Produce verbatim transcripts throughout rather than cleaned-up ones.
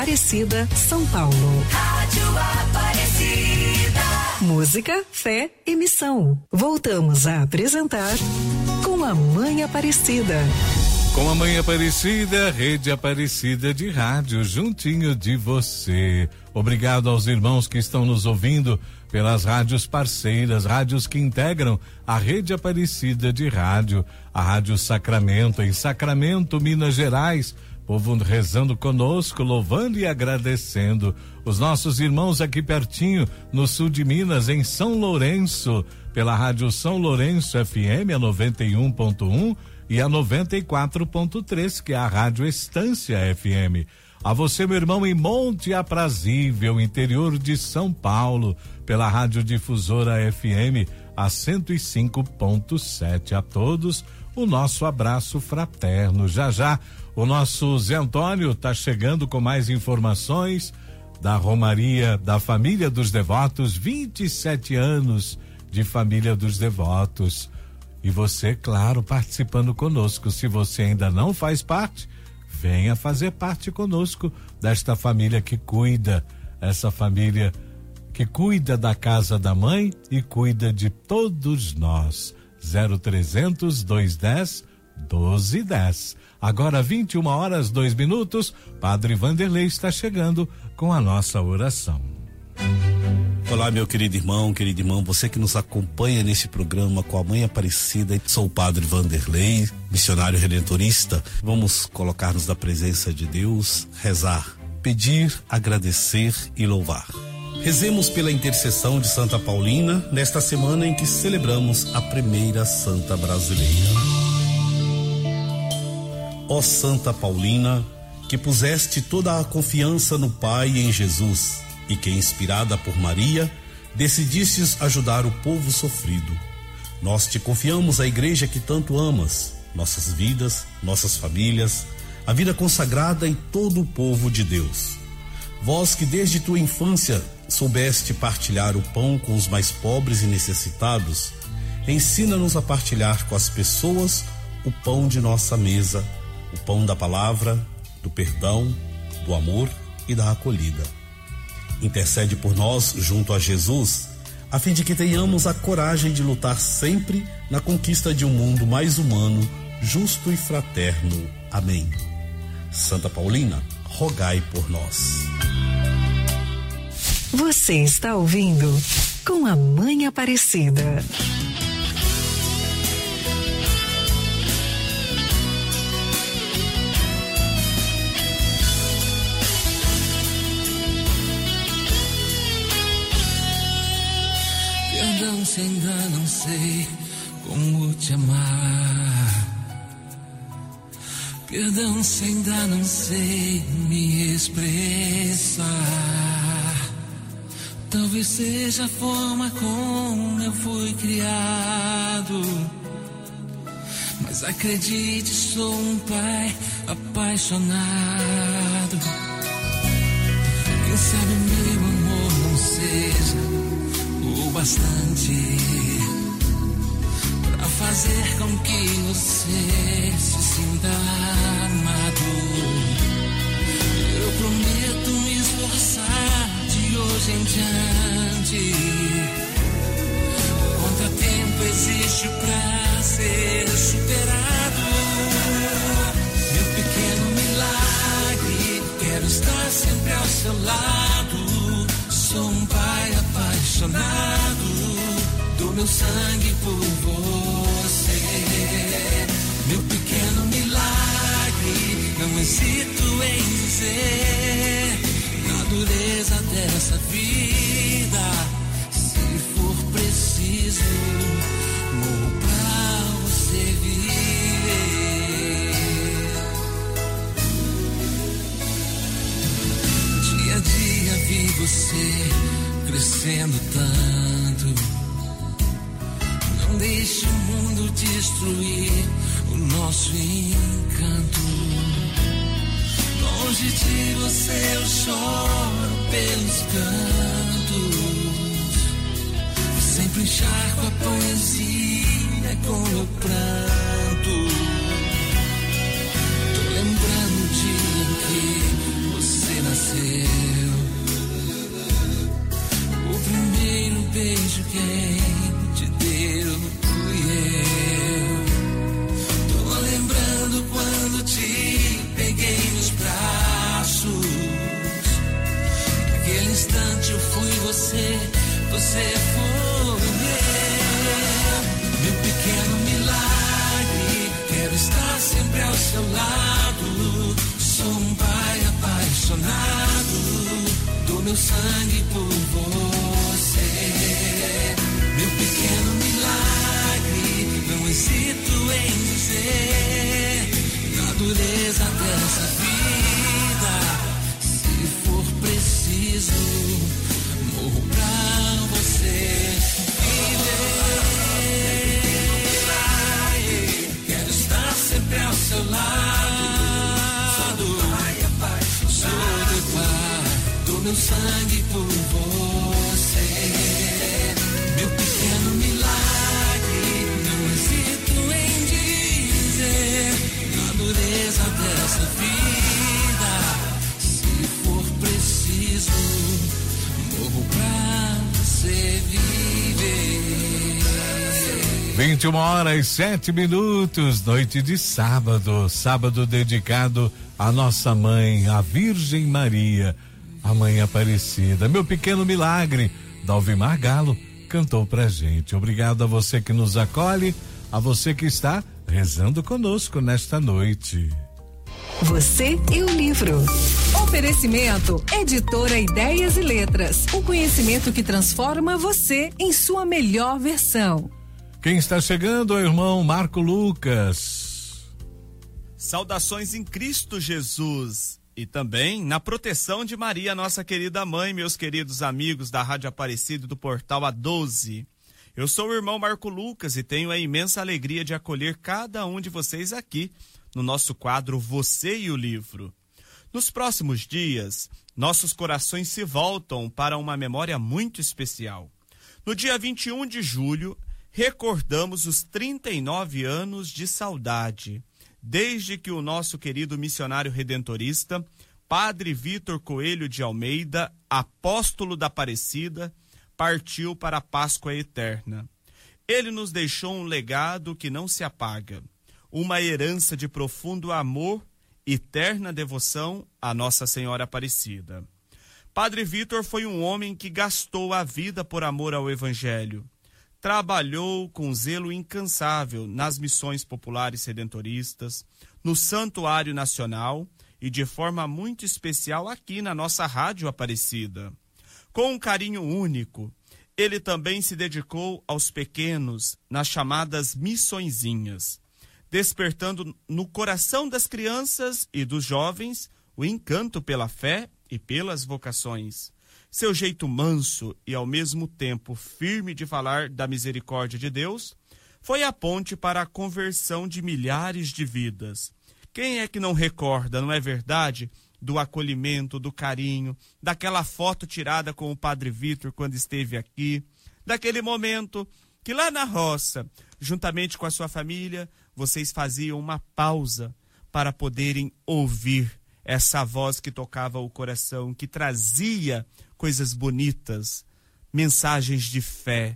Aparecida, São Paulo. Rádio Aparecida. Música, fé e missão. Voltamos a apresentar Com a Mãe Aparecida. Com a Mãe Aparecida, Rede Aparecida de Rádio, juntinho de você. Obrigado aos irmãos que estão nos ouvindo pelas rádios parceiras, rádios que integram a Rede Aparecida de Rádio, a Rádio Sacramento, em Sacramento, Minas Gerais. Povo rezando conosco, louvando e agradecendo. Os nossos irmãos aqui pertinho, no sul de Minas, em São Lourenço, pela Rádio São Lourenço F M, a noventa e um ponto um e a noventa e quatro ponto três, que é a Rádio Estância F M. A você, meu irmão, em Monte Aprazível, interior de São Paulo, pela Rádio Difusora F M, a cento e cinco ponto sete. A todos, o nosso abraço fraterno. Já já, o nosso Zé Antônio está chegando com mais informações da Romaria da Família dos Devotos, vinte e sete anos de Família dos Devotos. E você, claro, participando conosco. Se você ainda não faz parte, venha fazer parte conosco desta família que cuida, essa família que cuida da casa da mãe e cuida de todos nós. zero trezentos, duzentos e dez, doze e dez. Agora vinte e uma horas, dois minutos, Padre Vanderlei está chegando com a nossa oração. Olá, meu querido irmão, querido irmão, você que nos acompanha nesse programa com a Mãe Aparecida. Sou o Padre Vanderlei, missionário redentorista. Vamos colocar-nos na presença de Deus, rezar, pedir, agradecer e louvar. Rezemos pela intercessão de Santa Paulina nesta semana em que celebramos a primeira santa brasileira. Ó Santa Paulina, que puseste toda a confiança no Pai e em Jesus, e que, inspirada por Maria, decidistes ajudar o povo sofrido. Nós te confiamos a igreja que tanto amas, nossas vidas, nossas famílias, a vida consagrada e todo o povo de Deus. Vós que desde tua infância soubeste partilhar o pão com os mais pobres e necessitados, ensina-nos a partilhar com as pessoas o pão de nossa mesa, o pão da palavra, do perdão, do amor e da acolhida. Intercede por nós junto a Jesus, a fim de que tenhamos a coragem de lutar sempre na conquista de um mundo mais humano, justo e fraterno. Amém. Santa Paulina, rogai por nós. Você está ouvindo Com a Mãe Aparecida. Perdão se ainda não sei como te amar. Perdão se ainda não sei me expressar. Talvez seja a forma como eu fui criado, mas acredite, sou um pai apaixonado. Quem sabe meu amor não seja o bastante pra fazer com que você se sinta amado. Eu prometo me esforçar de hoje em diante. Contratempo existe pra ser superado. Meu pequeno milagre, quero estar sempre ao seu lado. Sou um pai apaixonado, dou meu sangue por você. Meu pequeno milagre, não hesito em dizer, na dureza dessa vida, se for preciso, morro pra você viver. Dia a dia vi você crescendo tanto. Não deixe o mundo destruir o nosso encanto. Longe de você eu choro pelos cantos. Sempre encharco a poesia com meu pranto. Tô lembrando o dia em que você nasceu. quem te deu fui eu. Tô lembrando quando te peguei nos braços. Naquele instante eu fui você, você foi eu. Meu pequeno milagre, quero estar sempre ao seu lado. Sou um pai apaixonado, dou meu sangue por você. Meu pequeno milagre, não hesito em dizer, na dureza dessa vida, se for preciso, morro pra você viver. Quero estar sempre ao seu lado. Sou do Pai, dou meu sangue por você. Meu pequeno milagre, não hesito em dizer, na dureza dessa vida, se for preciso, morro pra você viver. vinte e uma horas e sete minutos, noite de sábado, sábado dedicado à nossa mãe, a Virgem Maria, a Mãe Aparecida. Meu pequeno milagre, Dalvimar Galo cantou pra gente. Obrigado a você que nos acolhe, a você que está rezando conosco nesta noite. Você e o livro. Oferecimento Editora Ideias e Letras. O conhecimento que transforma você em sua melhor versão. Quem está chegando é o irmão Marco Lucas. Saudações em Cristo Jesus e também na proteção de Maria, nossa querida mãe, meus queridos amigos da Rádio Aparecida do Portal A doze. Eu sou o irmão Marco Lucas e tenho a imensa alegria de acolher cada um de vocês aqui no nosso quadro Você e o Livro. Nos próximos dias, nossos corações se voltam para uma memória muito especial. No dia vinte e um de julho, recordamos os trinta e nove anos de saudade, desde que o nosso querido missionário redentorista, Padre Vitor Coelho de Almeida, apóstolo da Aparecida, partiu para a Páscoa eterna. Ele nos deixou um legado que não se apaga, uma herança de profundo amor e terna devoção à Nossa Senhora Aparecida. Padre Vitor foi um homem que gastou a vida por amor ao Evangelho. Trabalhou com zelo incansável nas missões populares redentoristas, no Santuário Nacional e de forma muito especial aqui na nossa Rádio Aparecida. Com um carinho único, ele também se dedicou aos pequenos nas chamadas missõezinhas, despertando no coração das crianças e dos jovens o encanto pela fé e pelas vocações. Seu jeito manso e ao mesmo tempo firme de falar da misericórdia de Deus foi a ponte para a conversão de milhares de vidas. Quem é que não recorda, não é verdade, do acolhimento, do carinho, daquela foto tirada com o Padre Vitor quando esteve aqui, daquele momento que lá na roça, juntamente com a sua família, vocês faziam uma pausa para poderem ouvir essa voz que tocava o coração, que trazia coisas bonitas, mensagens de fé,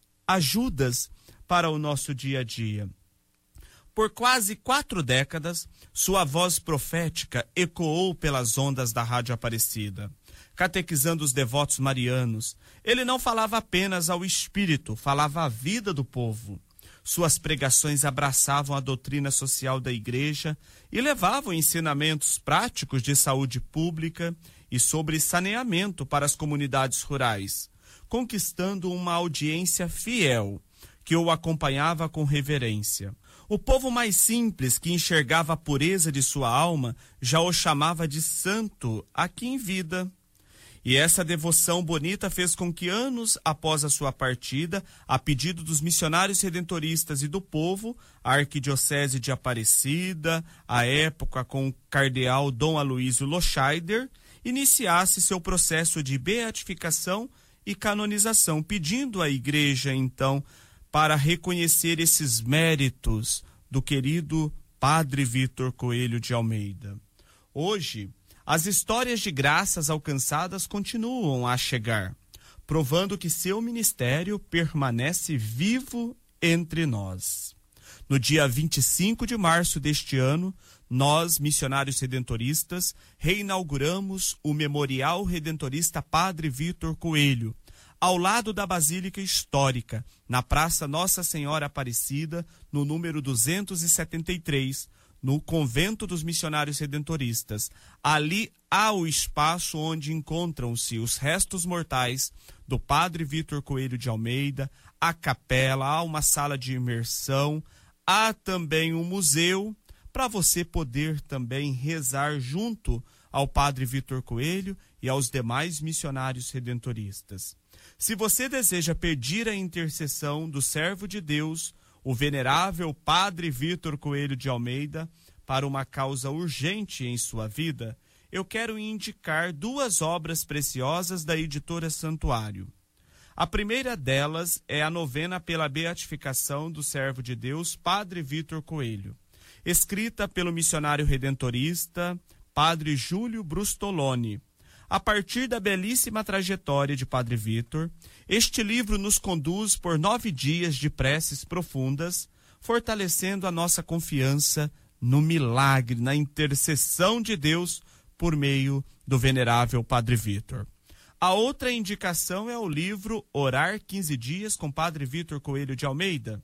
ajudas para o nosso dia a dia. Por quase quatro décadas, sua voz profética ecoou pelas ondas da Rádio Aparecida, catequizando os devotos marianos. Ele não falava apenas ao espírito, falava à vida do povo. Suas pregações abraçavam a doutrina social da Igreja e levavam ensinamentos práticos de saúde pública e sobre saneamento para as comunidades rurais, conquistando uma audiência fiel que o acompanhava com reverência. O povo mais simples, que enxergava a pureza de sua alma, já o chamava de santo aqui em vida. E essa devoção bonita fez com que, anos após a sua partida, a pedido dos missionários redentoristas e do povo, a Arquidiocese de Aparecida, à época com o cardeal Dom Aloísio Loscheider, iniciasse seu processo de beatificação e canonização, pedindo à Igreja, então, para reconhecer esses méritos do querido Padre Vitor Coelho de Almeida. Hoje, as histórias de graças alcançadas continuam a chegar. provando que seu ministério permanece vivo entre nós. No dia vinte e cinco de março deste ano, nós, missionários redentoristas, reinauguramos o Memorial Redentorista Padre Vitor Coelho, ao lado da Basílica Histórica, na Praça Nossa Senhora Aparecida, no número duzentos e setenta e três, no Convento dos Missionários Redentoristas. Ali há o espaço onde encontram-se os restos mortais do Padre Vitor Coelho de Almeida, a capela, há uma sala de imersão, há também um museu, para você poder também rezar junto ao Padre Vitor Coelho e aos demais missionários redentoristas. Se você deseja pedir a intercessão do servo de Deus, o venerável Padre Vitor Coelho de Almeida, para uma causa urgente em sua vida, eu quero indicar duas obras preciosas da editora Santuário. A primeira delas é a novena pela beatificação do servo de Deus, Padre Vitor Coelho, escrita pelo missionário redentorista Padre Júlio Brustoloni. A partir da belíssima trajetória de Padre Vitor, este livro nos conduz por nove dias de preces profundas, fortalecendo a nossa confiança no milagre, na intercessão de Deus por meio do venerável Padre Vitor. A outra indicação é o livro Orar quinze dias com Padre Vitor Coelho de Almeida.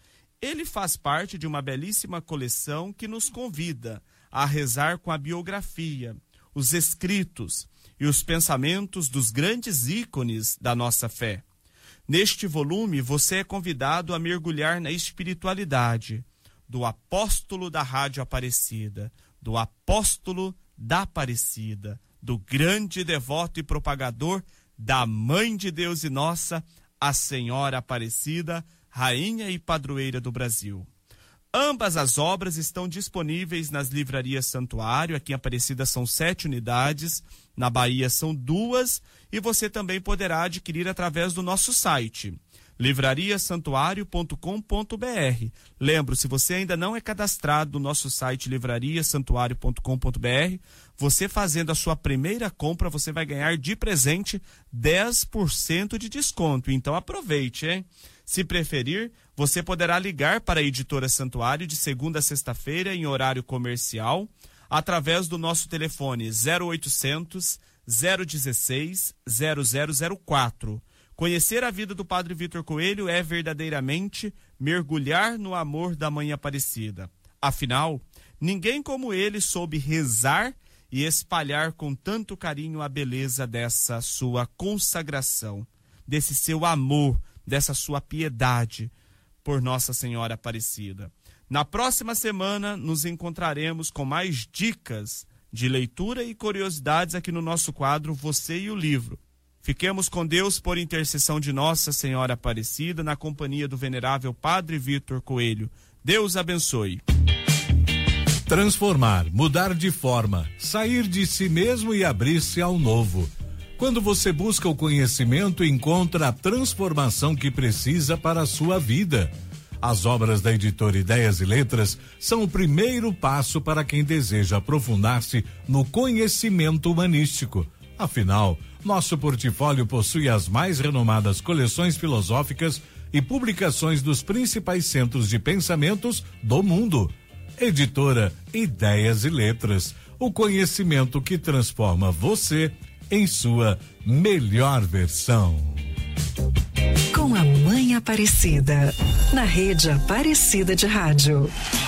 Ele faz parte de uma belíssima coleção que nos convida a rezar com a biografia, os escritos e os pensamentos dos grandes ícones da nossa fé. Neste volume, você é convidado a mergulhar na espiritualidade do apóstolo da Rádio Aparecida, do apóstolo da Aparecida, do grande devoto e propagador da Mãe de Deus e nossa, a Senhora Aparecida, Rainha e Padroeira do Brasil. Ambas as obras estão disponíveis nas livrarias Santuário. Aqui em Aparecida são sete unidades, na Bahia são duas, e você também poderá adquirir através do nosso site, livraria santuário ponto com ponto br. Lembro, se você ainda não é cadastrado no nosso site livraria santuário ponto com ponto br, você fazendo a sua primeira compra, você vai ganhar de presente dez por cento de desconto. Então aproveite, hein? Se preferir, você poderá ligar para a editora Santuário de segunda a sexta-feira em horário comercial, através do nosso telefone zero oitocentos, zero dezesseis, zero zero zero quatro. Conhecer a vida do Padre Vitor Coelho é verdadeiramente mergulhar no amor da Mãe Aparecida. Afinal, ninguém como ele soube rezar e espalhar com tanto carinho a beleza dessa sua consagração, desse seu amor, dessa sua piedade por Nossa Senhora Aparecida. Na próxima semana, nos encontraremos com mais dicas de leitura e curiosidades aqui no nosso quadro Você e o Livro. Fiquemos com Deus por intercessão de Nossa Senhora Aparecida, na companhia do venerável Padre Vitor Coelho. Deus abençoe. Transformar, mudar de forma, sair de si mesmo e abrir-se ao novo. Quando você busca o conhecimento, encontra a transformação que precisa para a sua vida. As obras da editora Ideias e Letras são o primeiro passo para quem deseja aprofundar-se no conhecimento humanístico. Afinal, nosso portfólio possui as mais renomadas coleções filosóficas e publicações dos principais centros de pensamentos do mundo. Editora Ideias e Letras, o conhecimento que transforma você em sua melhor versão. Com a Mãe Aparecida, na Rede Aparecida de Rádio.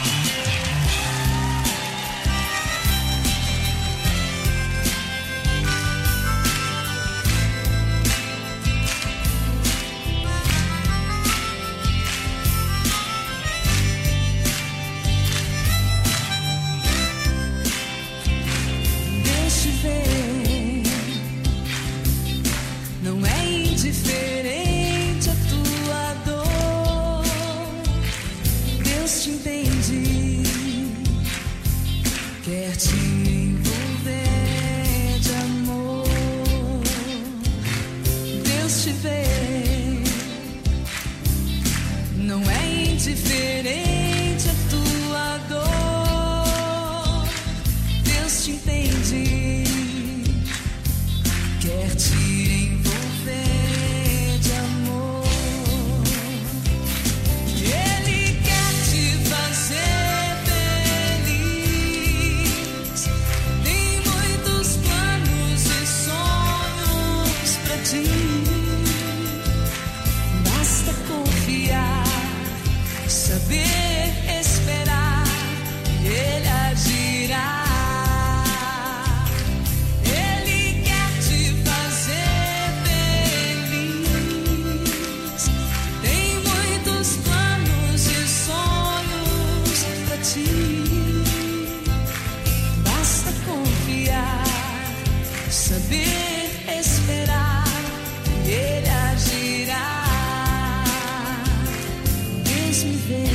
te entende, quer te envolver. esperar, Ele agirá. Deus me vê,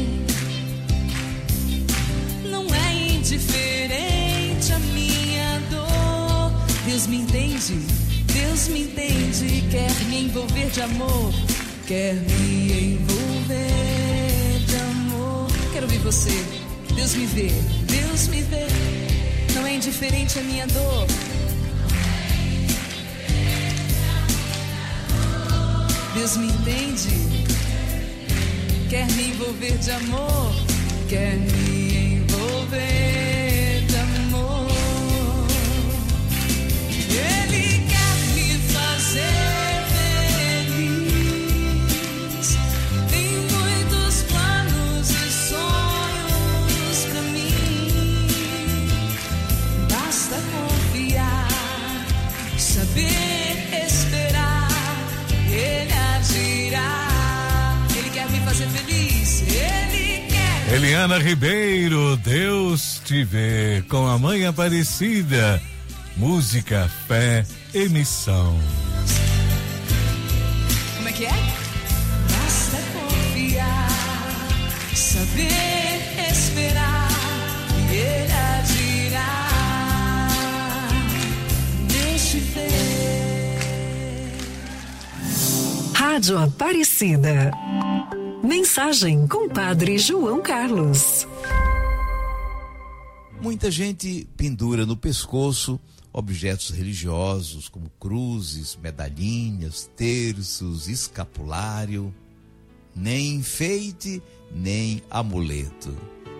não é indiferente a minha dor. Deus me entende, Deus me entende, quer me envolver de amor, quer me envolver de amor. Quero ouvir você. Deus me vê, Deus me vê, não é indiferente a minha dor. Deus me entende, quer me envolver de amor, quer me envolver de amor. Ele quer me fazer feliz, tem muitos planos e sonhos pra mim. Basta confiar, saber esperar, Ele agirá. Ele quer me fazer feliz, Ele quer. Eliana Ribeiro, Deus te vê, com a Mãe Aparecida. Música, fé e missão. Como é que é? Basta confiar, saber esperar, e Ele agirá. Deixe ver. Rádio Aparecida. Mensagem com Padre João Carlos. Muita gente pendura no pescoço objetos religiosos como cruzes, medalhinhas, terços, escapulário. Nem enfeite, nem amuleto.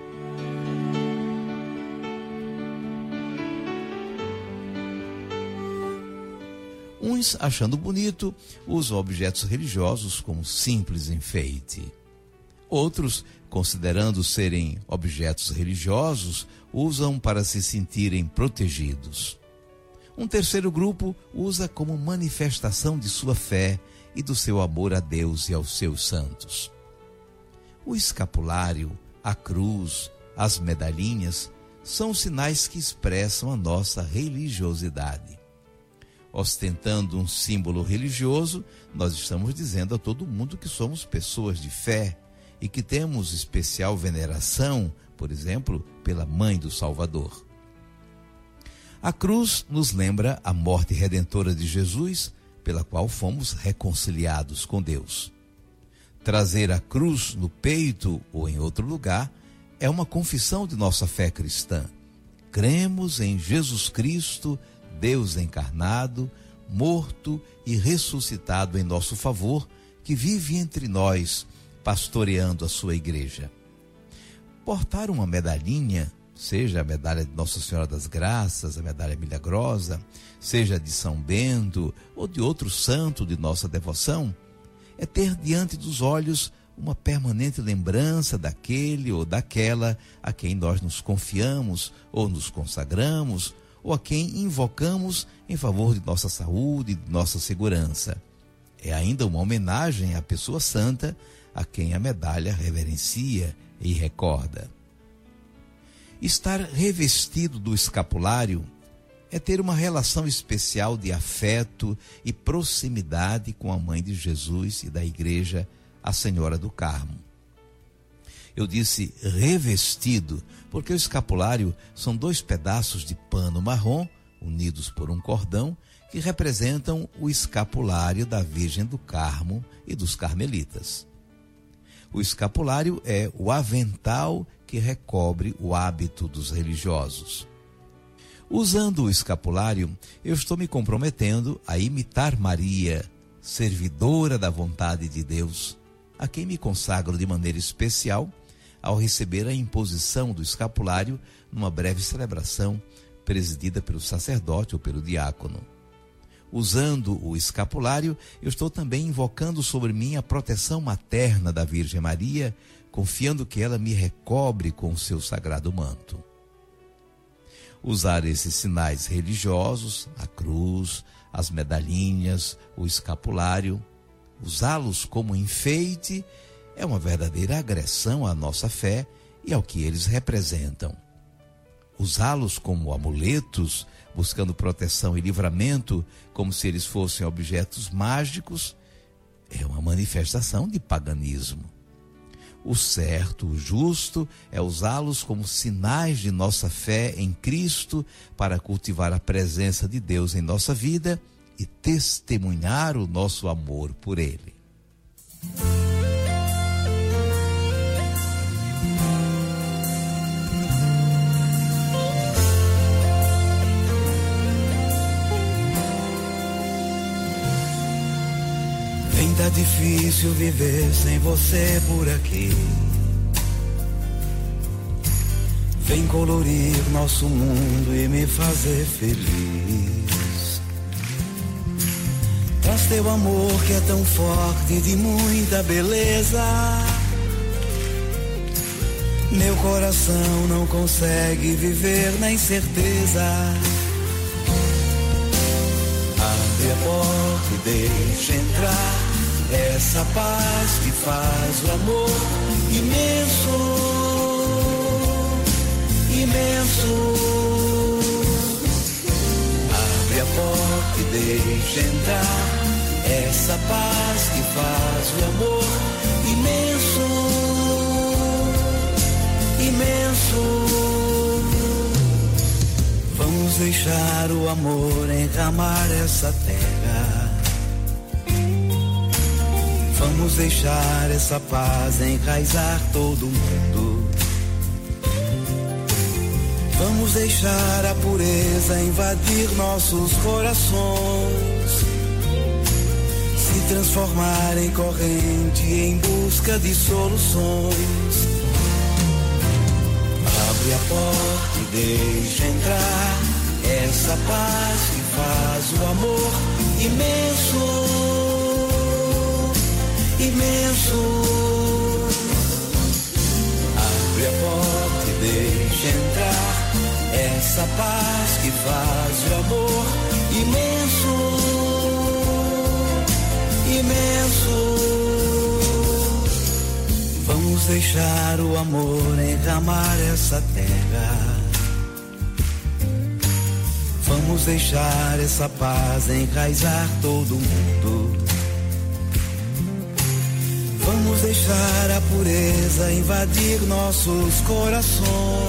Uns, achando bonito, usam objetos religiosos como simples enfeite. Outros, considerando serem objetos religiosos, usam para se sentirem protegidos. Um terceiro grupo usa como manifestação de sua fé e do seu amor a Deus e aos seus santos. O escapulário, a cruz, as medalhinhas são sinais que expressam a nossa religiosidade. Ostentando um símbolo religioso, nós estamos dizendo a todo mundo que somos pessoas de fé e que temos especial veneração, por exemplo, pela Mãe do Salvador. A cruz nos lembra a morte redentora de Jesus, pela qual fomos reconciliados com Deus. Trazer a cruz no peito ou em outro lugar é uma confissão de nossa fé cristã. Cremos em Jesus Cristo, Deus encarnado, morto e ressuscitado em nosso favor, que vive entre nós, pastoreando a sua igreja. Portar uma medalhinha, seja a medalha de Nossa Senhora das Graças, a medalha milagrosa, seja de São Bento ou de outro santo de nossa devoção, é ter diante dos olhos uma permanente lembrança daquele ou daquela a quem nós nos confiamos ou nos consagramos, ou a quem invocamos em favor de nossa saúde e de nossa segurança. É ainda uma homenagem à pessoa santa a quem a medalha reverencia e recorda. Estar revestido do escapulário é ter uma relação especial de afeto e proximidade com a Mãe de Jesus e da Igreja, a Senhora do Carmo. Eu disse revestido, porque o escapulário são dois pedaços de pano marrom, unidos por um cordão, que representam o escapulário da Virgem do Carmo e dos carmelitas. O escapulário é o avental que recobre o hábito dos religiosos. Usando o escapulário, eu estou me comprometendo a imitar Maria, servidora da vontade de Deus, a quem me consagro de maneira especial ao receber a imposição do escapulário numa breve celebração presidida pelo sacerdote ou pelo diácono. Usando o escapulário, eu estou também invocando sobre mim a proteção materna da Virgem Maria, confiando que ela me recobre com o seu sagrado manto. Usar esses sinais religiosos, a cruz, as medalhinhas, o escapulário, usá-los como enfeite, é uma verdadeira agressão à nossa fé e ao que eles representam. usá-los como amuletos, buscando proteção e livramento, como se eles fossem objetos mágicos, é uma manifestação de paganismo. O certo, o justo, é usá-los como sinais de nossa fé em Cristo para cultivar a presença de Deus em nossa vida e testemunhar o nosso amor por Ele. Vem, tá difícil viver sem você por aqui. Vem colorir nosso mundo e me fazer feliz. Traz teu amor que é tão forte, de muita beleza. Meu coração não consegue viver na incerteza. Abre a porta e deixa entrar essa paz que faz o amor imenso, imenso. Abre a porta e deixa entrar essa paz que faz o amor imenso, imenso. Vamos deixar o amor enramar essa terra. Vamos deixar essa paz enraizar todo mundo. Vamos deixar a pureza invadir nossos corações, se transformar em corrente em busca de soluções. Abre a porta e deixa entrar essa paz que faz o amor imenso, imenso. Abre a porta e deixa entrar essa paz que faz o amor imenso, imenso. Vamos deixar o amor enramar essa terra. Vamos deixar essa paz enraizar todo mundo. Vamos deixar a pureza invadir nossos corações,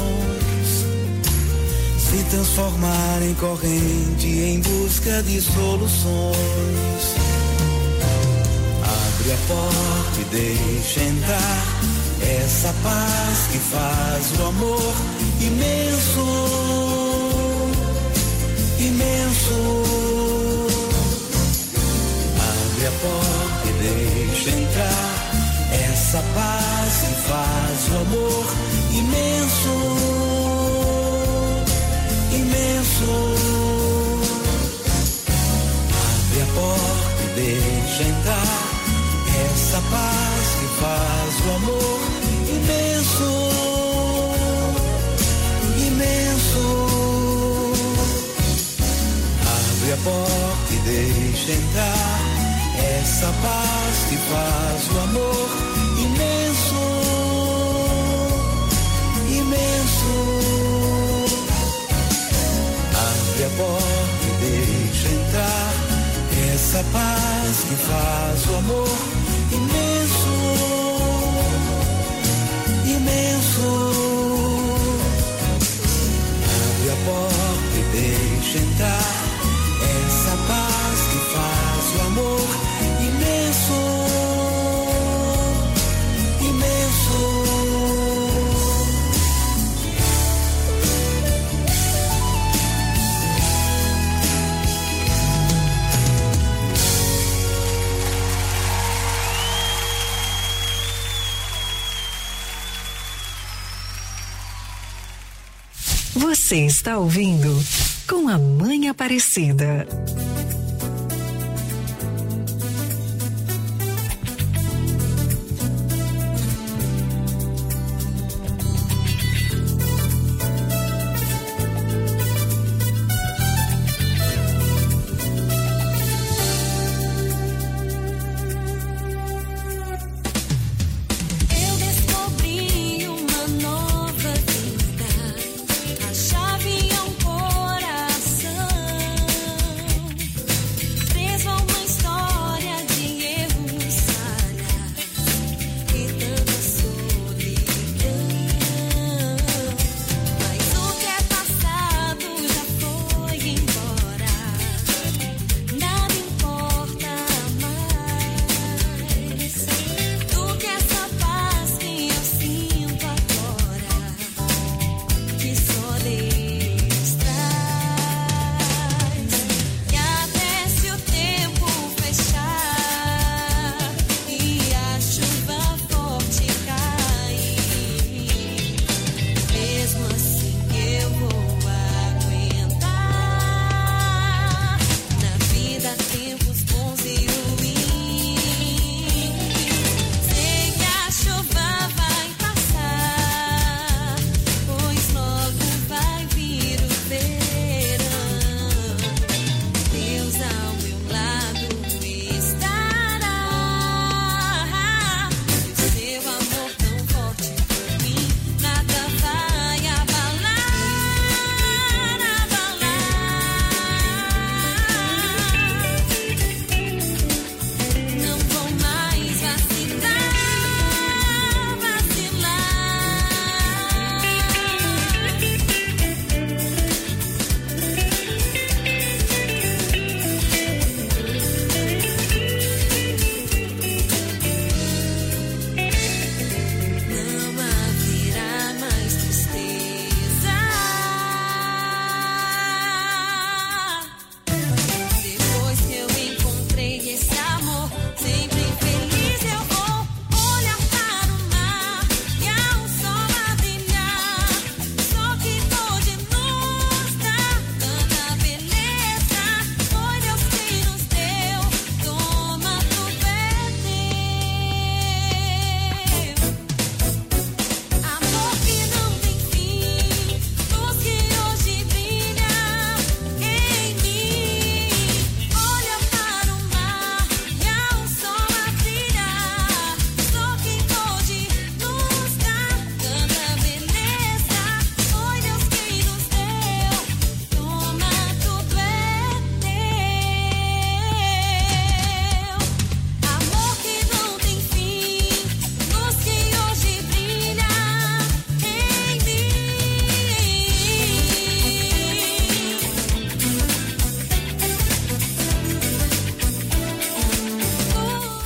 se transformar em corrente em busca de soluções. Abre a porta e deixa entrar essa paz que faz o amor imenso, imenso. Abre a porta e deixa entrar essa paz que faz o amor imenso, imenso. Abre a porta e deixa entrar essa paz que faz o amor imenso, imenso. Abre a porta e deixa entrar essa paz que faz o amor imenso, imenso. Abre a porta e deixa entrar essa paz que faz o amor imenso, imenso. Abre a porta e deixa entrar essa paz que faz o amor imenso, imenso. Você está ouvindo Com a Mãe Aparecida. Eu descobri uma nova vida, a chave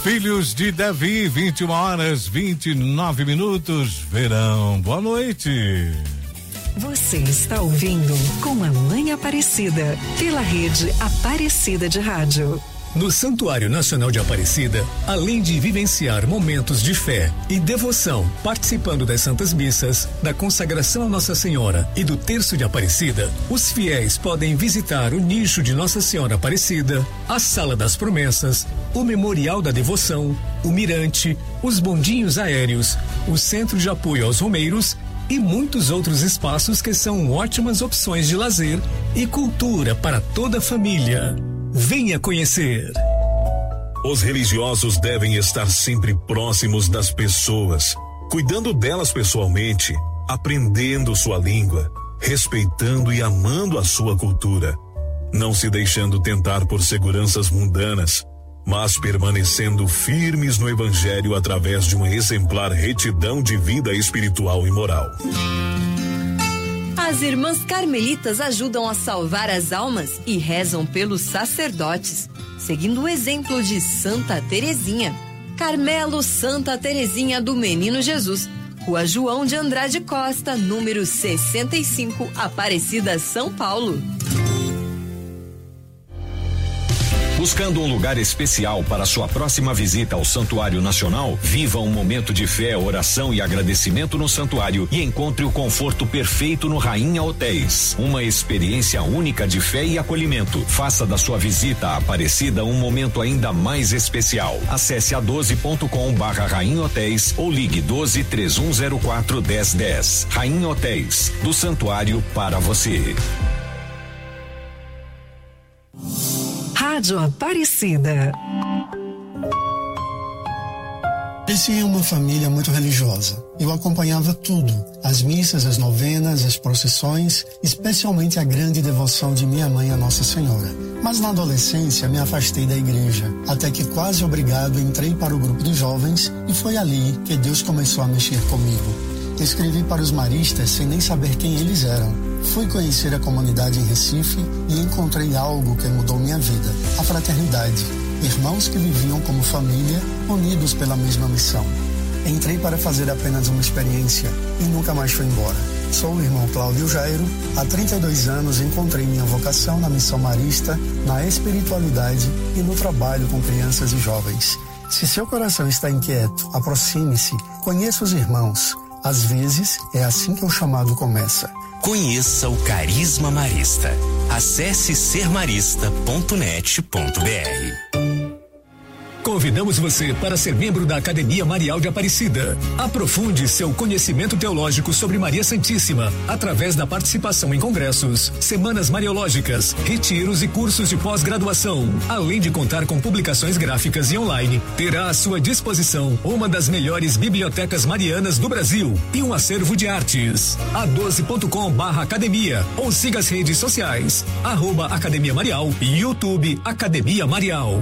Filhos de Davi, vinte e uma horas, vinte e nove minutos, verão. Boa noite. Você está ouvindo Com a Mãe Aparecida, pela rede Aparecida de Rádio. No Santuário Nacional de Aparecida, além de vivenciar momentos de fé e devoção, participando das Santas Missas, da consagração a Nossa Senhora e do Terço de Aparecida, os fiéis podem visitar o nicho de Nossa Senhora Aparecida, a Sala das Promessas, o Memorial da Devoção, o Mirante, os bondinhos aéreos, o Centro de Apoio aos Romeiros e muitos outros espaços que são ótimas opções de lazer e cultura para toda a família. Venha conhecer. Os religiosos devem estar sempre próximos das pessoas, cuidando delas pessoalmente, aprendendo sua língua, respeitando e amando a sua cultura, não se deixando tentar por seguranças mundanas, mas permanecendo firmes no Evangelho através de uma exemplar retidão de vida espiritual e moral. As irmãs carmelitas ajudam a salvar as almas e rezam pelos sacerdotes, seguindo o exemplo de Santa Terezinha. Carmelo Santa Terezinha do Menino Jesus, Rua João de Andrade Costa, número sessenta e cinco, Aparecida, São Paulo. Buscando um lugar especial para sua próxima visita ao Santuário Nacional? Viva um momento de fé, oração e agradecimento no santuário e encontre o conforto perfeito no Rainha Hotéis. Uma experiência única de fé e acolhimento. Faça da sua visita à Aparecida um momento ainda mais especial. Acesse a doze ponto com barra Rainha Hotéis ou ligue doze, três um zero quatro, dez dez. Rainha Hotéis, do santuário para você. Rádio Aparecida. Cresci em uma família muito religiosa. Eu acompanhava tudo, as missas, as novenas, as procissões, especialmente a grande devoção de minha mãe a Nossa Senhora. Mas na adolescência me afastei da igreja, até que quase obrigado entrei para o grupo de jovens e foi ali que Deus começou a mexer comigo. Escrevi para os maristas sem nem saber quem eles eram. Fui conhecer a comunidade em Recife e encontrei algo que mudou minha vida, a fraternidade. Irmãos que viviam como família, unidos pela mesma missão. Entrei para fazer apenas uma experiência e nunca mais fui embora. Sou o irmão Cláudio Jairo. Há trinta e dois anos encontrei minha vocação na missão marista, na espiritualidade e no trabalho com crianças e jovens. Se seu coração está inquieto, aproxime-se, conheça os irmãos. Às vezes, é assim que o chamado começa. Conheça o Carisma Marista. Acesse ser marista ponto net ponto b r. Convidamos você para ser membro da Academia Marial de Aparecida. Aprofunde seu conhecimento teológico sobre Maria Santíssima através da participação em congressos, semanas mariológicas, retiros e cursos de pós-graduação. Além de contar com publicações gráficas e online, terá à sua disposição uma das melhores bibliotecas marianas do Brasil e um acervo de artes. a doze ponto com barra academia ou siga as redes sociais, arroba Academia Marial e YouTube Academia Marial.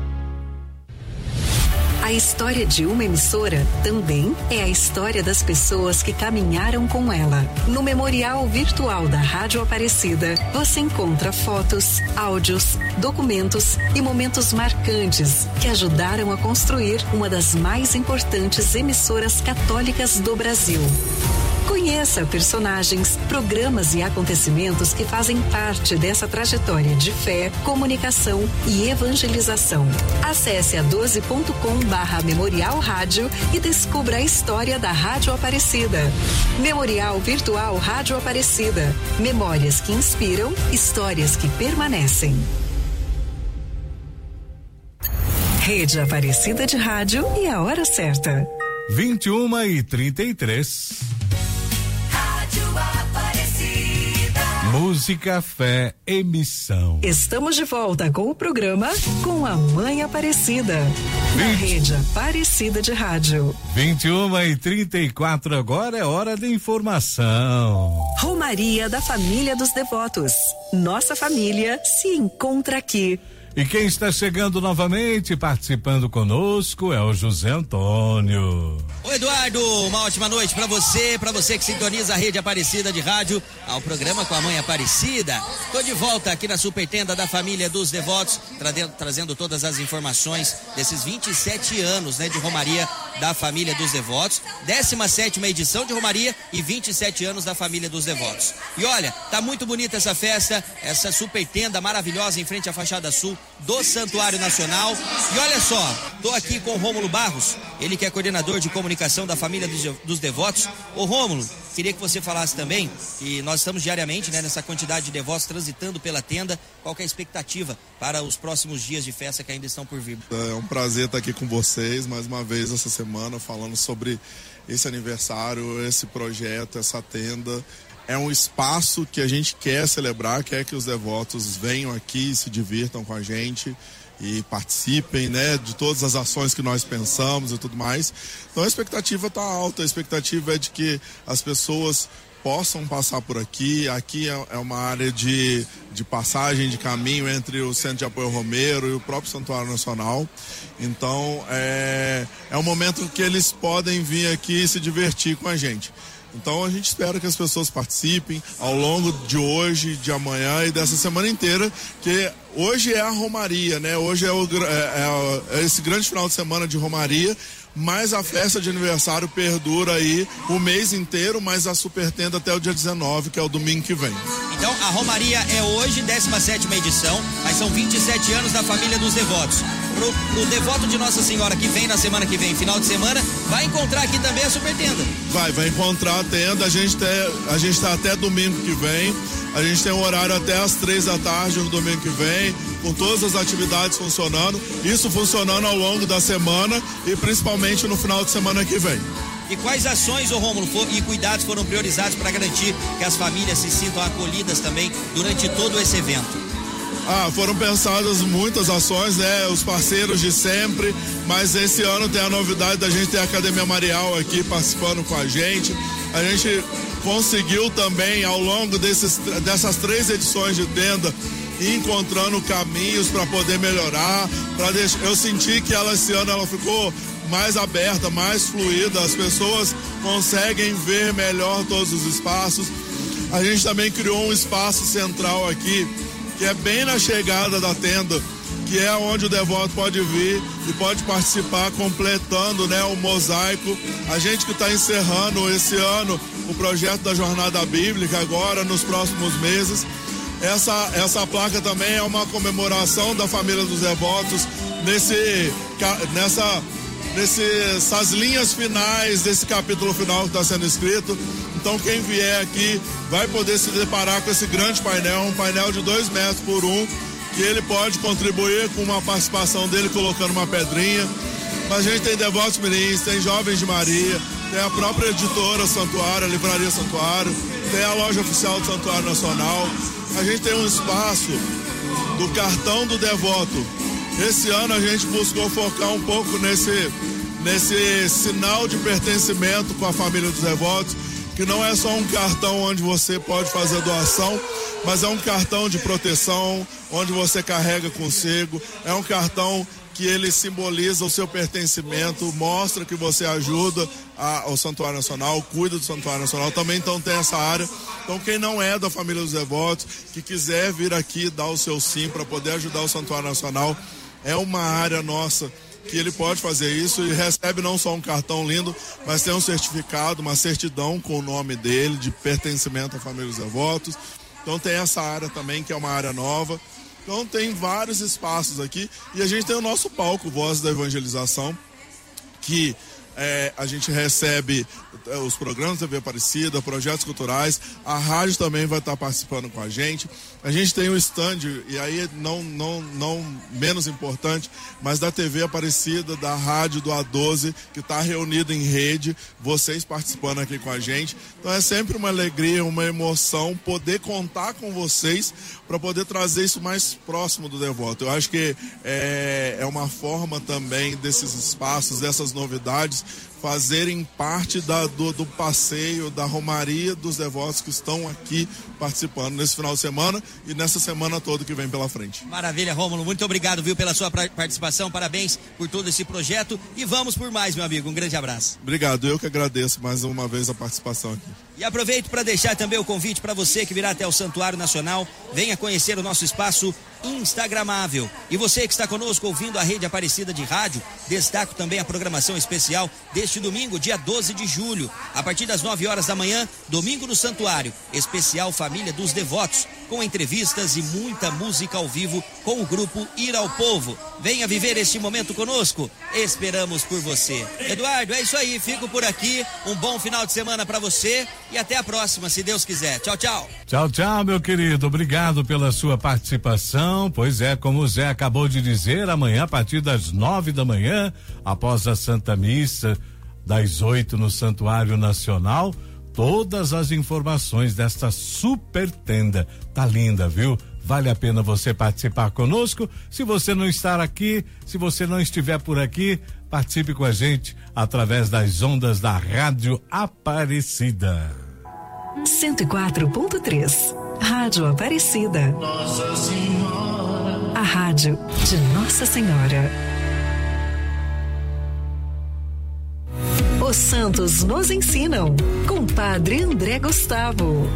A história de uma emissora também é a história das pessoas que caminharam com ela. No Memorial Virtual da Rádio Aparecida, você encontra fotos, áudios, documentos e momentos marcantes que ajudaram a construir uma das mais importantes emissoras católicas do Brasil. Conheça personagens, programas e acontecimentos que fazem parte dessa trajetória de fé, comunicação e evangelização. Acesse a doze ponto com barra Memorial Rádio e descubra a história da Rádio Aparecida. Memorial Virtual Rádio Aparecida. Memórias que inspiram, histórias que permanecem. Rede Aparecida de Rádio e a hora certa. vinte e uma e trinta e três. Música, fé, emissão. Estamos de volta com o programa Com a Mãe Aparecida, na Rede Aparecida de Rádio. vinte e uma e trinta e quatro, agora é hora de informação. Romaria da Família dos Devotos. Nossa família se encontra aqui. E quem está chegando novamente, participando conosco, é o José Antônio. Oi, Eduardo, uma ótima noite para você, para você que sintoniza a Rede Aparecida de Rádio, ao programa com a Mãe Aparecida. Tô de volta aqui na Super Tenda da Família dos Devotos, trazendo, trazendo todas as informações desses vinte e sete anos, né, de Romaria da Família dos Devotos, décima sétima edição de Romaria e vinte e sete anos da Família dos Devotos. E olha, tá muito bonita essa festa, essa Super Tenda maravilhosa em frente à fachada sul do Santuário Nacional. E olha só, tô aqui com o Rômulo Barros, ele que é coordenador de comunicação da Família dos, dos Devotos. Ô Rômulo, queria que você falasse também, que nós estamos diariamente, né, nessa quantidade de devotos transitando pela tenda. Qual que é a expectativa para os próximos dias de festa que ainda estão por vir? É um prazer estar aqui com vocês mais uma vez essa semana, falando sobre esse aniversário, esse projeto, essa tenda. É um espaço que a gente quer celebrar, quer que os devotos venham aqui e se divirtam com a gente e participem, né, de todas as ações que nós pensamos e tudo mais. Então a expectativa está alta, a expectativa é de que as pessoas possam passar por aqui. Aqui é, é uma área de, de passagem de caminho entre o Centro de Apoio Romero e o próprio Santuário Nacional. Então é, é um momento que eles podem vir aqui e se divertir com a gente. Então a gente espera que as pessoas participem ao longo de hoje, de amanhã e dessa semana inteira, que hoje é a Romaria, né? Hoje é, o, é, é esse grande final de semana de Romaria, mas a festa de aniversário perdura aí o mês inteiro, mas a Super Tenda até o dia dezenove, que é o domingo que vem. Então a Romaria é hoje, décima sétima edição, mas são vinte e sete anos da Família dos Devotos. Pro, pro devoto de Nossa Senhora que vem na semana que vem, final de semana, vai encontrar aqui também a Super Tenda. Vai, vai encontrar a tenda, a gente tem, a gente tá até domingo que vem, a gente tem um horário até às três da tarde no domingo que vem, com todas as atividades funcionando, isso funcionando ao longo da semana e principalmente no final de semana que vem. E quais ações, ô Rômulo, for, e cuidados foram priorizados para garantir que as famílias se sintam acolhidas também durante todo esse evento? Ah, foram pensadas muitas ações, né? Os parceiros de sempre, mas esse ano tem a novidade da gente ter a Academia Marial aqui participando com a gente. A gente conseguiu também, ao longo desses, dessas três edições de tenda, ir encontrando caminhos para poder melhorar. Pra deixar, eu senti que ela esse ano ela ficou mais aberta, mais fluida, as pessoas conseguem ver melhor todos os espaços. A gente também criou um espaço central aqui, que é bem na chegada da tenda, que é onde o devoto pode vir e pode participar completando, né, o mosaico. A gente que está encerrando esse ano o projeto da Jornada Bíblica agora nos próximos meses. Essa, essa placa também é uma comemoração da Família dos Devotos nesse, nessa, nessas linhas finais desse capítulo final que está sendo escrito. Então quem vier aqui vai poder se deparar com esse grande painel, um painel de dois metros por um, que ele pode contribuir com uma participação dele colocando uma pedrinha. Mas a gente tem Devotos Mirins, tem Jovens de Maria, tem a própria editora Santuário, a Livraria Santuário, tem a loja oficial do Santuário Nacional. A gente tem um espaço do cartão do devoto. Esse ano a gente buscou focar um pouco nesse, nesse sinal de pertencimento com a Família dos Devotos, que não é só um cartão onde você pode fazer doação, mas é um cartão de proteção, onde você carrega consigo, é um cartão que ele simboliza o seu pertencimento, mostra que você ajuda a, ao Santuário Nacional, cuida do Santuário Nacional, também então tem essa área. Então quem não é da Família dos Devotos, que quiser vir aqui dar o seu sim para poder ajudar o Santuário Nacional, é uma área nossa que ele pode fazer isso e recebe não só um cartão lindo, mas tem um certificado, uma certidão com o nome dele, de pertencimento à Família dos Devotos. Então tem essa área também, que é uma área nova. Então tem vários espaços aqui e a gente tem o nosso palco Voz da Evangelização, que é, a gente recebe é, os programas da T V Aparecida, projetos culturais, a rádio também vai estar participando com a gente. A gente tem o stand, e aí não, não, não menos importante, mas da T V Aparecida, da rádio do A doze, que está reunido em rede, vocês participando aqui com a gente. Então é sempre uma alegria, uma emoção poder contar com vocês para poder trazer isso mais próximo do devoto. Eu acho que é, é uma forma também desses espaços, dessas novidades, devotos fazerem parte da, do, do passeio, da romaria dos devotos que estão aqui participando nesse final de semana e nessa semana toda que vem pela frente. Maravilha, Rômulo, muito obrigado, viu, pela sua participação, parabéns por todo esse projeto e vamos por mais, meu amigo, um grande abraço. Obrigado, eu que agradeço mais uma vez a participação aqui. E aproveito para deixar também o convite para você que virá até o Santuário Nacional, venha conhecer o nosso espaço instagramável. E você que está conosco ouvindo a Rede Aparecida de Rádio, destaco também a programação especial deste domingo, dia doze de julho, a partir das nove horas da manhã, domingo no Santuário, especial Família dos Devotos, com entrevistas e muita música ao vivo com o grupo Ir ao Povo. Venha viver este momento conosco, esperamos por você. Eduardo, é isso aí, fico por aqui, um bom final de semana para você e até a próxima, se Deus quiser. Tchau, tchau. Tchau, tchau, meu querido, obrigado pela sua participação. Pois é, como o Zé acabou de dizer, amanhã a partir das nove da manhã, após a Santa Missa, das oito no Santuário Nacional, todas as informações desta super tenda. Tá linda, viu? Vale a pena você participar conosco. Se você não estar aqui, se você não estiver por aqui, participe com a gente através das ondas da Rádio Aparecida. cento e quatro ponto três Rádio Aparecida. Nossa Senhora. A rádio de Nossa Senhora. Os santos nos ensinam, com Padre André Gustavo.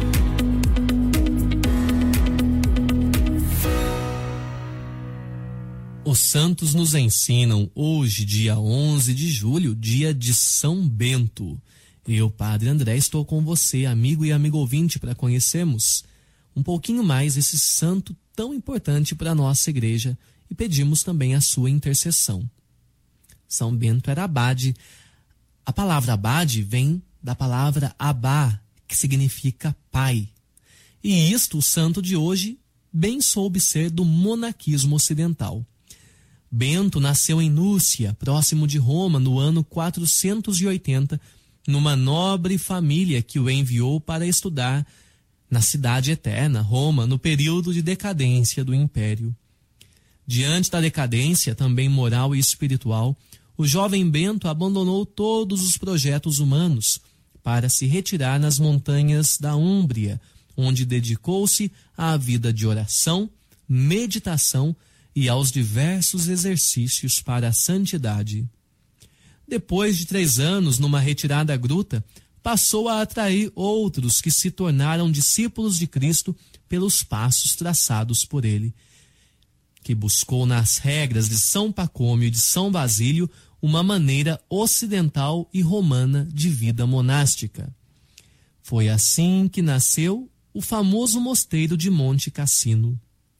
Os santos nos ensinam hoje, dia onze de julho, dia de São Bento. Eu, Padre André, estou com você, amigo e amigo ouvinte, para conhecermos um pouquinho mais esse santo tão importante para a nossa igreja e pedimos também a sua intercessão. São Bento era abade. A palavra abade vem da palavra abá, que significa pai. E isto o santo de hoje bem soube ser do monaquismo ocidental. Bento nasceu em Núrcia, próximo de Roma, no ano quatrocentos e oitenta, numa nobre família que o enviou para estudar na cidade eterna, Roma, no período de decadência do império. Diante da decadência, também moral e espiritual, o jovem Bento abandonou todos os projetos humanos para se retirar nas montanhas da Úmbria, onde dedicou-se à vida de oração, meditação e aos diversos exercícios para a santidade. Depois de três anos numa retirada gruta, passou a atrair outros que se tornaram discípulos de Cristo pelos passos traçados por ele, que buscou nas regras de São Pacômio e de São Basílio uma maneira ocidental e romana de vida monástica. Foi assim que nasceu o famoso mosteiro de Monte Cassino.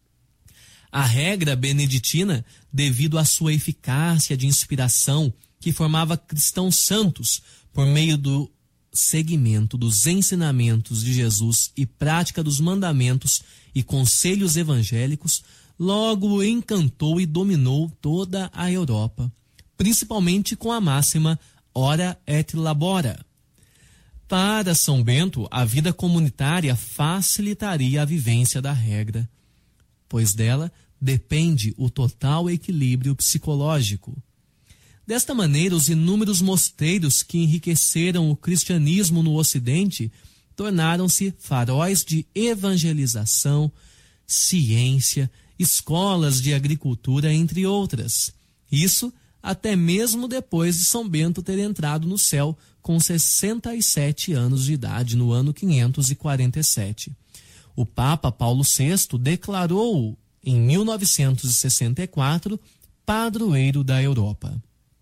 A regra beneditina, devido à sua eficácia de inspiração, que formava cristãos santos por meio do seguimento dos ensinamentos de Jesus e prática dos mandamentos e conselhos evangélicos, logo encantou e dominou toda a Europa, principalmente com a máxima ora et labora. Para São Bento, a vida comunitária facilitaria a vivência da regra, pois dela depende o total equilíbrio psicológico. Desta maneira, os inúmeros mosteiros que enriqueceram o cristianismo no Ocidente tornaram-se faróis de evangelização, ciência, escolas de agricultura, entre outras. Isso até mesmo depois de São Bento ter entrado no céu com sessenta e sete anos de idade, no ano quinhentos e quarenta e sete. O Papa Paulo sexto declarou-o, em mil novecentos e sessenta e quatro, padroeiro da Europa.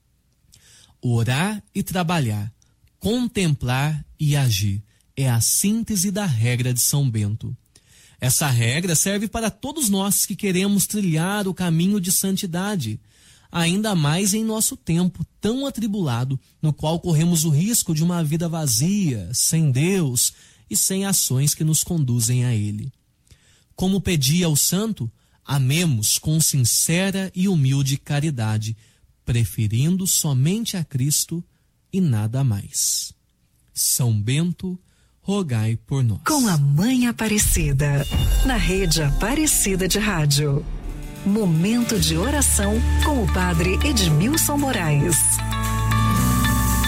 Orar e trabalhar, contemplar e agir é a síntese da regra de São Bento. Essa regra serve para todos nós que queremos trilhar o caminho de santidade, ainda mais em nosso tempo tão atribulado, no qual corremos o risco de uma vida vazia, sem Deus e sem ações que nos conduzem a Ele. Como pedia o santo, amemos com sincera e humilde caridade, preferindo somente a Cristo e nada mais. São Bento, rogai por nós. Com a Mãe Aparecida, na Rede Aparecida de Rádio. Momento de oração com o Padre Edmilson Moraes.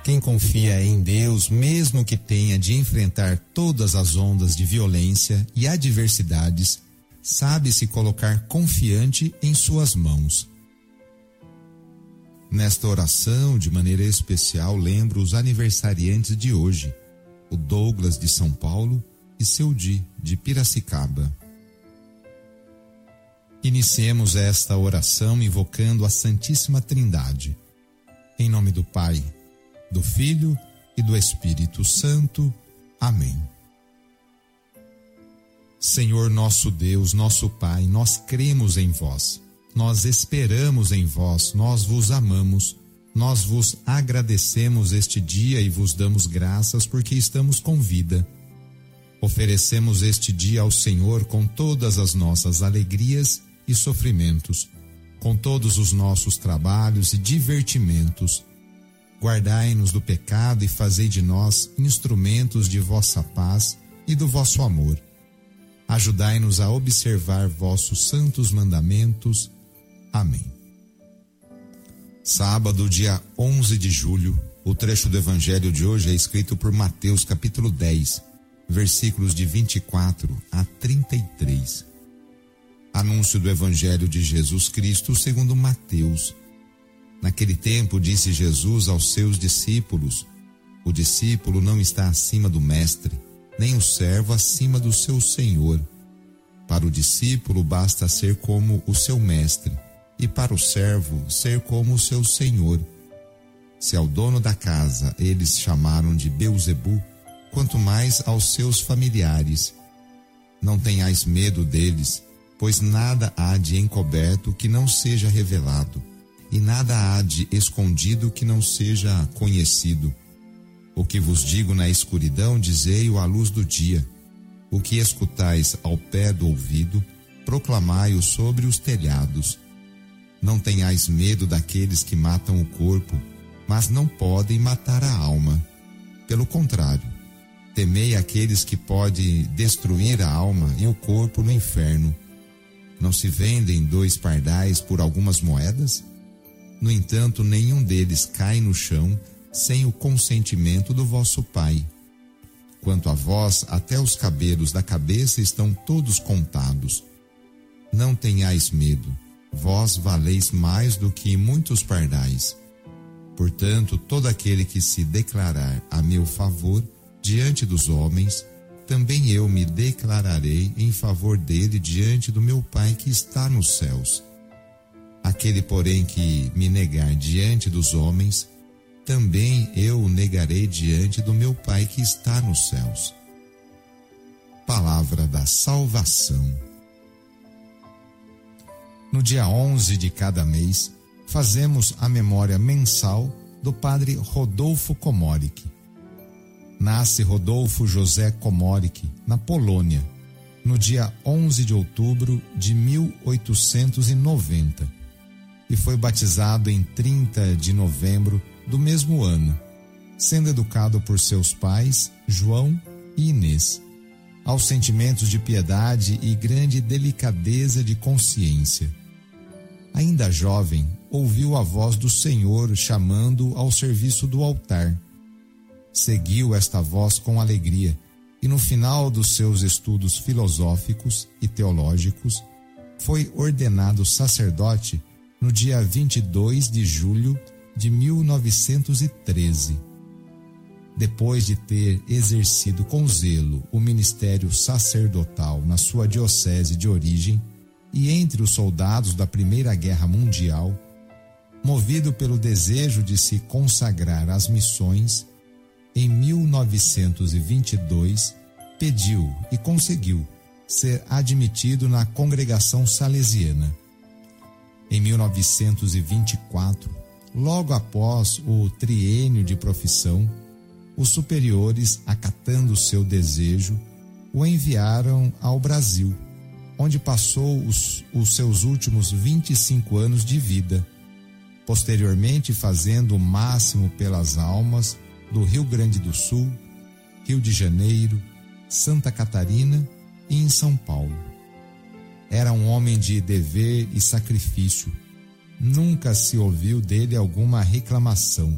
Quem confia em Deus, mesmo que tenha de enfrentar todas as ondas de violência e adversidades, sabe se colocar confiante em suas mãos. Nesta oração, de maneira especial, lembro os aniversariantes de hoje, o Douglas de São Paulo e seu Di de Piracicaba. Iniciemos esta oração invocando a Santíssima Trindade. Em nome do Pai, do Filho e do Espírito Santo. Amém. Senhor nosso Deus, nosso Pai, nós cremos em vós, nós esperamos em vós, nós vos amamos, nós vos agradecemos este dia e vos damos graças porque estamos com vida. Oferecemos este dia ao Senhor com todas as nossas alegrias e sofrimentos, com todos os nossos trabalhos e divertimentos. Guardai-nos do pecado e fazei de nós instrumentos de vossa paz e do vosso amor. Ajudai-nos a observar vossos santos mandamentos. Amém. Sábado, dia onze de julho, o trecho do evangelho de hoje é escrito por Mateus, capítulo dez, versículos de vinte e quatro a trinta e três. Anúncio do evangelho de Jesus Cristo segundo Mateus. Naquele tempo disse Jesus aos seus discípulos: o discípulo não está acima do mestre, nem o servo acima do seu senhor. Para o discípulo basta ser como o seu mestre, e para o servo ser como o seu senhor. Se ao dono da casa eles chamaram de Beelzebu, quanto mais aos seus familiares. Não tenhais medo deles, pois nada há de encoberto que não seja revelado, e nada há de escondido que não seja conhecido. O que vos digo na escuridão, dizei-o à luz do dia. O que escutais ao pé do ouvido, proclamai-o sobre os telhados. Não tenhais medo daqueles que matam o corpo, mas não podem matar a alma. Pelo contrário, temei aqueles que podem destruir a alma e o corpo no inferno. Não se vendem dois pardais por algumas moedas? No entanto, nenhum deles cai no chão sem o consentimento do vosso Pai. Quanto a vós, até os cabelos da cabeça estão todos contados. Não tenhais medo, vós valeis mais do que muitos pardais. Portanto, todo aquele que se declarar a meu favor diante dos homens, também eu me declararei em favor dele diante do meu Pai que está nos céus. Aquele, porém, que me negar diante dos homens, também eu o negarei diante do meu Pai que está nos céus. Palavra da salvação. No dia onze de cada mês, fazemos a memória mensal do padre Rodolfo Komorek. Nasce Rodolfo José Komorek na Polônia, no dia onze de outubro de mil oitocentos e noventa, e foi batizado em trinta de novembro do mesmo ano, sendo educado por seus pais, João e Inês, aos sentimentos de piedade e grande delicadeza de consciência. Ainda jovem, ouviu a voz do Senhor chamando ao serviço do altar. Seguiu esta voz com alegria e, no final dos seus estudos filosóficos e teológicos, foi ordenado sacerdote no dia vinte e dois de julho de mil novecentos e treze. Depois de ter exercido com zelo o ministério sacerdotal na sua diocese de origem e entre os soldados da Primeira Guerra Mundial, movido pelo desejo de se consagrar às missões, em mil novecentos e vinte e dois pediu e conseguiu ser admitido na congregação salesiana. Em mil novecentos e vinte e quatro, logo após o triênio de profissão, os superiores, acatando seu desejo, o enviaram ao Brasil, onde passou os, os seus últimos vinte e cinco anos de vida, posteriormente fazendo o máximo pelas almas do Rio Grande do Sul, Rio de Janeiro, Santa Catarina e em São Paulo. Era um homem de dever e sacrifício. Nunca se ouviu dele alguma reclamação,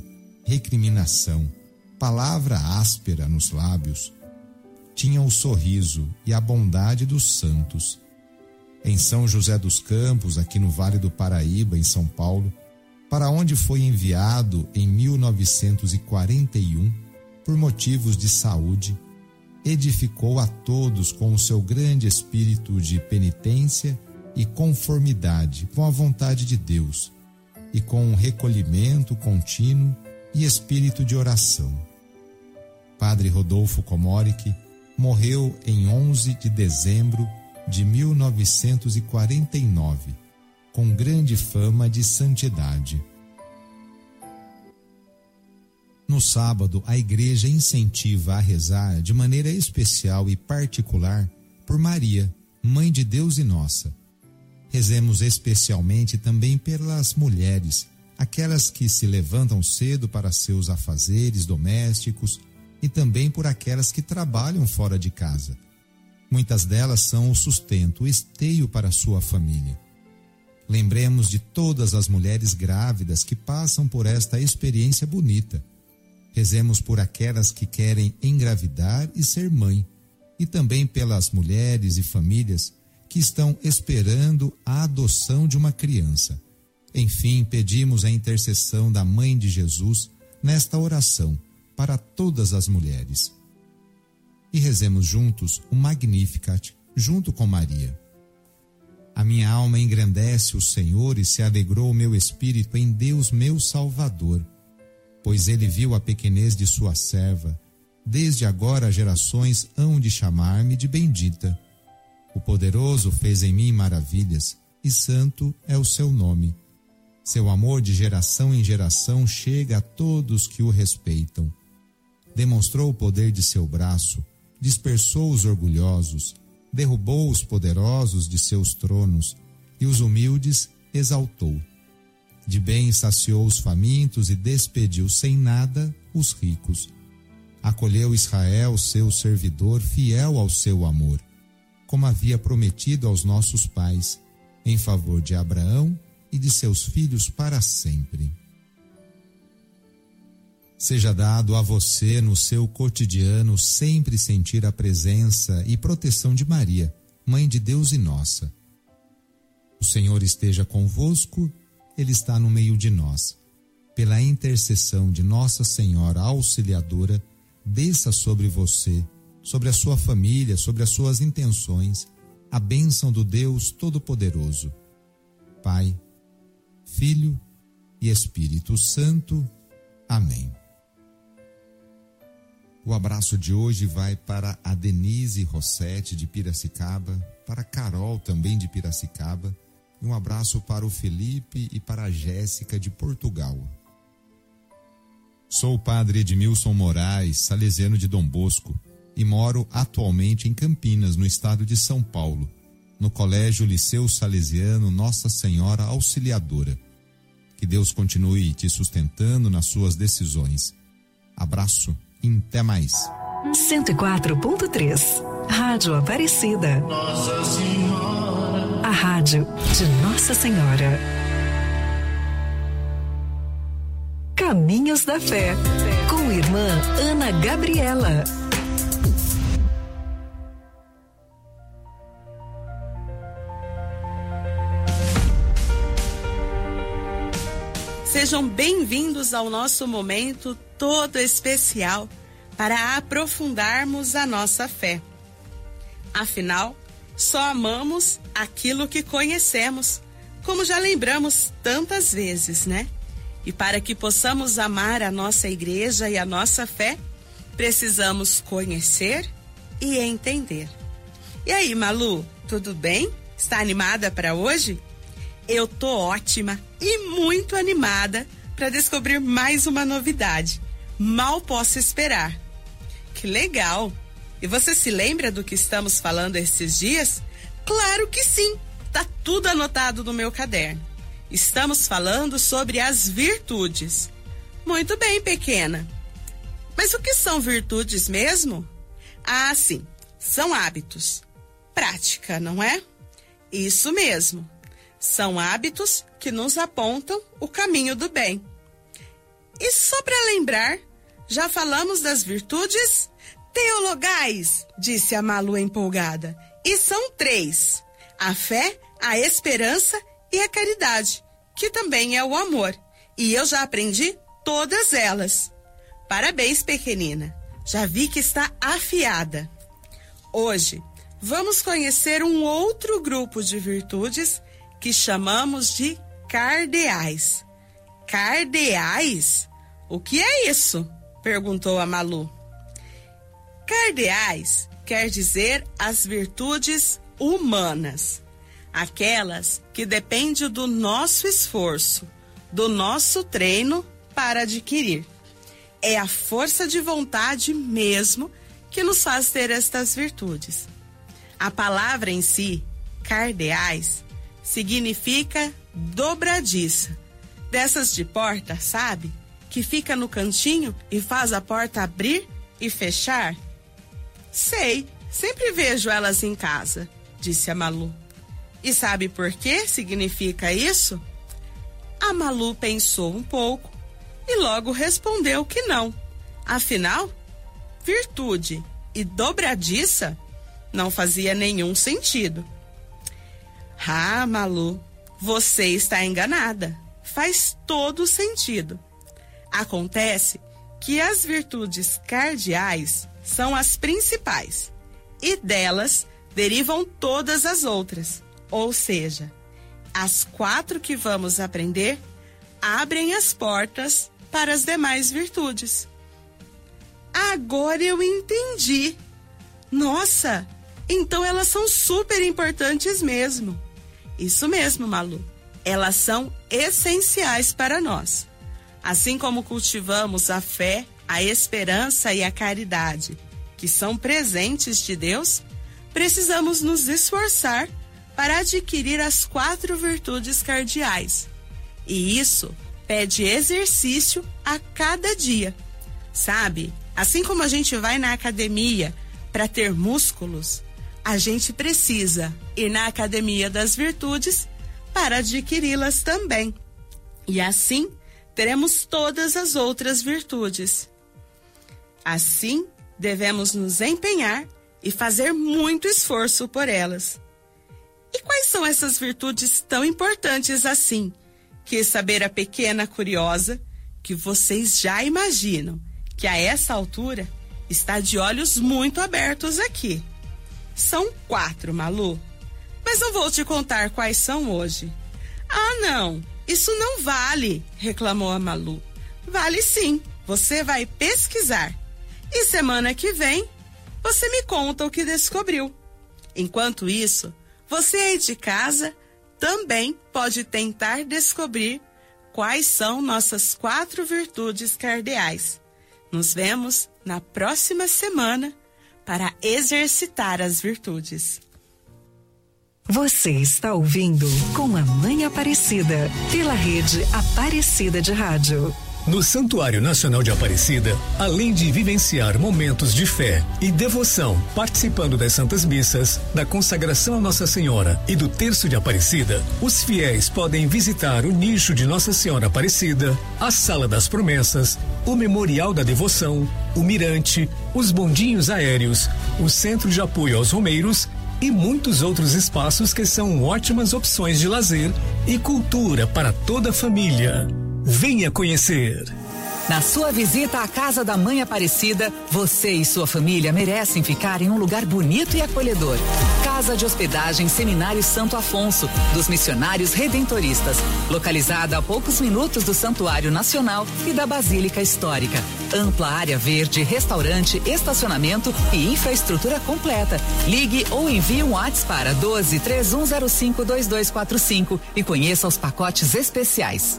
recriminação, palavra áspera nos lábios. Tinha o sorriso e a bondade dos santos. Em São José dos Campos, aqui no Vale do Paraíba, em São Paulo, para onde foi enviado em mil novecentos e quarenta e um, por motivos de saúde, edificou a todos com o seu grande espírito de penitência e conformidade com a vontade de Deus, e com um recolhimento contínuo e espírito de oração. Padre Rodolfo Komorek morreu em onze de dezembro de mil novecentos e quarenta e nove, com grande fama de santidade. No sábado, a igreja incentiva a rezar de maneira especial e particular por Maria, Mãe de Deus e nossa. Rezemos especialmente também pelas mulheres, aquelas que se levantam cedo para seus afazeres domésticos, e também por aquelas que trabalham fora de casa. Muitas delas são o sustento, o esteio para a sua família. Lembremos de todas as mulheres grávidas que passam por esta experiência bonita. Rezemos por aquelas que querem engravidar e ser mãe, e também pelas mulheres e famílias que estão esperando a adoção de uma criança. Enfim, pedimos a intercessão da Mãe de Jesus nesta oração para todas as mulheres. E rezemos juntos o Magnificat, junto com Maria. A minha alma engrandece o Senhor e se alegrou o meu espírito em Deus meu Salvador, pois ele viu a pequenez de sua serva. Desde agora gerações hão de chamar-me de bendita. O poderoso fez em mim maravilhas, e santo é o seu nome. Seu amor de geração em geração chega a todos que o respeitam. Demonstrou o poder de seu braço, dispersou os orgulhosos, derrubou os poderosos de seus tronos, e os humildes exaltou. De bem saciou os famintos e despediu sem nada os ricos. Acolheu Israel, seu servidor, fiel ao seu amor, como havia prometido aos nossos pais, em favor de Abraão e de seus filhos para sempre. Seja dado a você, no seu cotidiano, sempre sentir a presença e proteção de Maria, Mãe de Deus e nossa. O Senhor esteja convosco, Ele está no meio de nós. Pela intercessão de Nossa Senhora Auxiliadora, desça sobre você, sobre a sua família, sobre as suas intenções, a bênção do Deus Todo-Poderoso. Pai, Filho e Espírito Santo. Amém. O abraço de hoje vai para a Denise Rossetti de Piracicaba, para a Carol também de Piracicaba, e um abraço para o Felipe e para a Jéssica de Portugal. Sou o padre Edmilson Moraes, salesiano de Dom Bosco, e moro atualmente em Campinas, no estado de São Paulo, no Colégio Liceu Salesiano Nossa Senhora Auxiliadora. Que Deus continue te sustentando nas suas decisões. Abraço e até mais. cento e quatro ponto três Rádio Aparecida. Nossa Senhora. A rádio de Nossa Senhora. Caminhos da Fé, com irmã Ana Gabriela. Sejam bem-vindos ao nosso momento todo especial para aprofundarmos a nossa fé. Afinal, só amamos aquilo que conhecemos, como já lembramos tantas vezes, né? E para que possamos amar a nossa igreja e a nossa fé, precisamos conhecer e entender. E aí, Malu, tudo bem? Está animada para hoje? Eu tô ótima e muito animada para descobrir mais uma novidade. Mal posso esperar. Que legal! E você se lembra do que estamos falando esses dias? Claro que sim! Tá tudo anotado no meu caderno. Estamos falando sobre as virtudes. Muito bem, pequena. Mas o que são virtudes mesmo? Ah, sim, são hábitos. Prática, não é? Isso mesmo. São hábitos que nos apontam o caminho do bem. E só para lembrar, já falamos das virtudes teologais, disse a Malu empolgada. E são três: a fé, a esperança e a caridade, que também é o amor. E eu já aprendi todas elas. Parabéns, pequenina. Já vi que está afiada. Hoje, vamos conhecer um outro grupo de virtudes que chamamos de cardeais. Cardeais? O que é isso? Perguntou a Malu. Cardeais quer dizer as virtudes humanas, aquelas que dependem do nosso esforço, do nosso treino para adquirir. É a força de vontade mesmo que nos faz ter estas virtudes. A palavra em si, cardeais, significa dobradiça. Dessas de porta, sabe? Que fica no cantinho e faz a porta abrir e fechar? Sei, sempre vejo elas em casa, disse a Malu. E sabe por que significa isso? A Malu pensou um pouco e logo respondeu que não. Afinal, virtude e dobradiça não fazia nenhum sentido. Ah, Malu, você está enganada. Faz todo sentido. Acontece que as virtudes cardeais são as principais e delas derivam todas as outras, ou seja, as quatro que vamos aprender abrem as portas para as demais virtudes. Agora eu entendi. Nossa, então elas são super importantes mesmo. Isso mesmo, Malu. Elas são essenciais para nós. Assim como cultivamos a fé, a esperança e a caridade, que são presentes de Deus, precisamos nos esforçar para adquirir as quatro virtudes cardeais. E isso pede exercício a cada dia. Sabe, assim como a gente vai na academia para ter músculos, a gente precisa ir na academia das virtudes para adquiri-las também. E assim teremos todas as outras virtudes. Assim, devemos nos empenhar e fazer muito esforço por elas. E quais são essas virtudes tão importantes assim? Quis saber a pequena curiosa, que vocês já imaginam que a essa altura está de olhos muito abertos aqui. São quatro, Malu. Mas não vou te contar quais são hoje. Ah, não, isso não vale, reclamou a Malu. Vale sim, você vai pesquisar. E semana que vem, você me conta o que descobriu. Enquanto isso, você aí de casa também pode tentar descobrir quais são nossas quatro virtudes cardeais. Nos vemos na próxima semana para exercitar as virtudes. Você está ouvindo Com a Mãe Aparecida, pela rede Aparecida de Rádio. No Santuário Nacional de Aparecida, além de vivenciar momentos de fé e devoção, participando das Santas Missas, da consagração a Nossa Senhora e do Terço de Aparecida, os fiéis podem visitar o nicho de Nossa Senhora Aparecida, a Sala das Promessas, o Memorial da Devoção, o Mirante, os bondinhos aéreos, o Centro de Apoio aos Romeiros e muitos outros espaços que são ótimas opções de lazer e cultura para toda a família. Venha conhecer. Na sua visita à Casa da Mãe Aparecida, você e sua família merecem ficar em um lugar bonito e acolhedor. Casa de Hospedagem Seminário Santo Afonso, dos Missionários Redentoristas, localizada a poucos minutos do Santuário Nacional e da Basílica Histórica. Ampla área verde, restaurante, estacionamento e infraestrutura completa. Ligue ou envie um WhatsApp para doze, três um zero cinco, dois dois quatro cinco e conheça os pacotes especiais.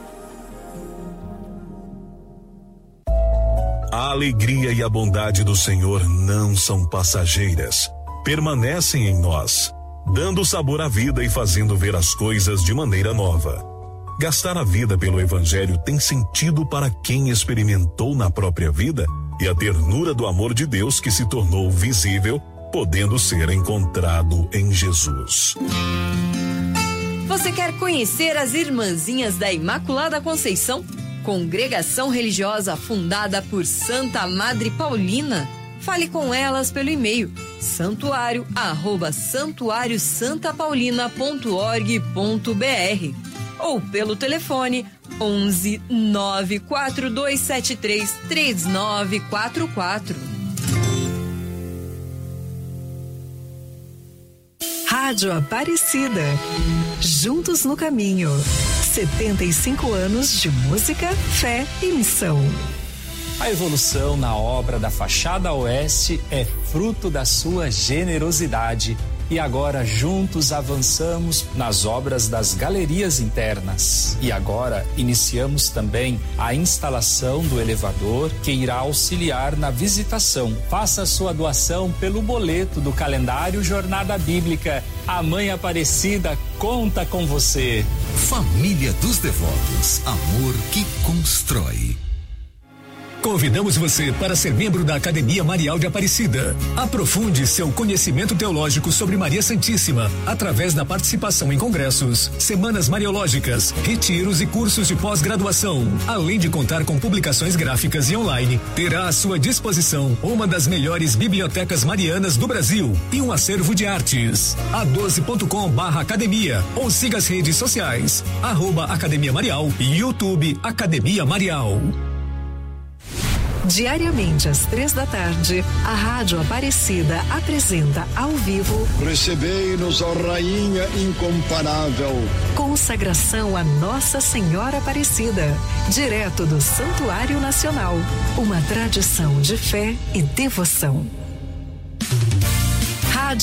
A alegria e a bondade do Senhor não são passageiras, permanecem em nós, dando sabor à vida e fazendo ver as coisas de maneira nova. Gastar a vida pelo Evangelho tem sentido para quem experimentou na própria vida e a ternura do amor de Deus que se tornou visível, podendo ser encontrado em Jesus. Você quer conhecer as Irmãzinhas da Imaculada Conceição? Congregação religiosa fundada por Santa Madre Paulina? Fale com elas pelo e-mail santuário arroba santuário santa paulina ponto org ponto br ou pelo telefone onze nove quatro dois sete três três nove quatro quatro. Rádio Aparecida. Juntos no caminho. setenta e cinco anos de música, fé e missão. A evolução na obra da fachada oeste é fruto da sua generosidade. E agora juntos avançamos nas obras das galerias internas. E agora iniciamos também a instalação do elevador que irá auxiliar na visitação. Faça sua doação pelo boleto do calendário Jornada Bíblica. A Mãe Aparecida conta com você. Família dos Devotos, amor que constrói. Convidamos você para ser membro da Academia Marial de Aparecida. Aprofunde seu conhecimento teológico sobre Maria Santíssima através da participação em congressos, semanas mariológicas, retiros e cursos de pós-graduação. Além de contar com publicações gráficas e online, terá à sua disposição uma das melhores bibliotecas marianas do Brasil e um acervo de artes. a doze ponto com barra academia ou siga as redes sociais, arroba Academia Marial e YouTube Academia Marial. Diariamente às três da tarde, a Rádio Aparecida apresenta ao vivo Recebei-nos, ó Rainha incomparável. Consagração a Nossa Senhora Aparecida, direto do Santuário Nacional. Uma tradição de fé e devoção.